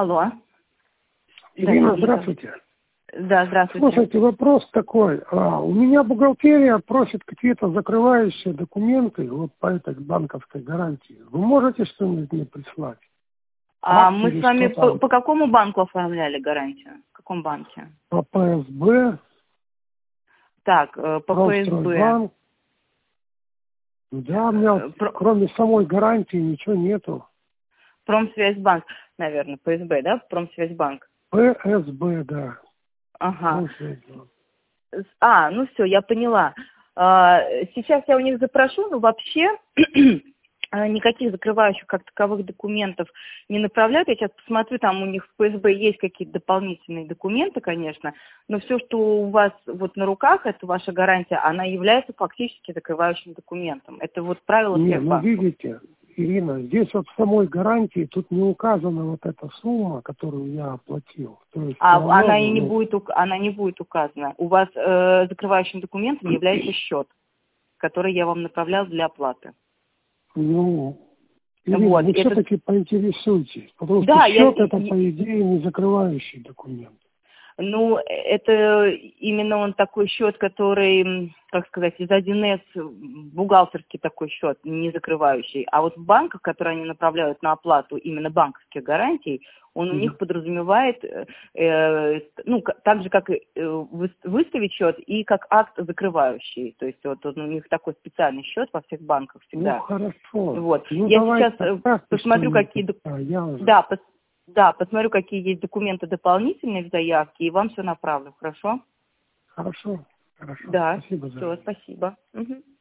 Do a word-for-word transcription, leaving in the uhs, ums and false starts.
Алло. Ирина, здравствуйте. Да, здравствуйте. Слушайте, вопрос такой. А, у меня бухгалтерия просит какие-то закрывающие документы вот по этой банковской гарантии. Вы можете что-нибудь мне прислать? А Акт мы или с вами что по, там? по какому банку оформляли гарантию? В каком банке? По ПСБ, Так, э, по ПСБ. Промстройбанк. Да, у меня Э, Про- кроме самой гарантии ничего нету. Промсвязьбанк, наверное, ПСБ, да? Промсвязьбанк. ПСБ, да. Ага. Промсвязьбанк. С- А, ну все, я поняла. А, Сейчас я у них запрошу, но вообще а, никаких закрывающих как таковых документов не направляют. Я сейчас посмотрю, там у них в ПСБ есть какие-то дополнительные документы, конечно, но все, что у вас вот на руках, это ваша гарантия, она является фактически закрывающим документом. Это вот правило Не, всех ну банков. видите, Ирина, здесь вот в самой гарантии тут не указана вот эта сумма, которую я оплатил. То есть А всё равно, она и не ну, будет, ук- она не будет указана. У вас э, закрывающим документом является счет, который я вам направлял для оплаты. ну, Ирина, Вот, вы это, все-таки поинтересуйтесь, потому что да, я, счет это, и- по идее, не закрывающий документ. ну, это именно он такой счет, который, м, как сказать, из один эс, бухгалтерский такой счет, не закрывающий. А вот в банках, которые они направляют на оплату именно банковских гарантий, он у них Мгм. подразумевает, э, э, ну, к- так же, как и э, выс- выставить счет и как акт закрывающий. То есть вот он, у них такой специальный счет во всех банках Ну, всегда. хорошо. Вот. Ну, Я давайте сейчас э, так, посмотрю, какие... док- а, я уже. Да, пос- да, посмотрю, какие есть документы дополнительные в заявке, и вам все направлю, хорошо? Хорошо, хорошо. Да, Спасибо за все, это. спасибо. Мгм.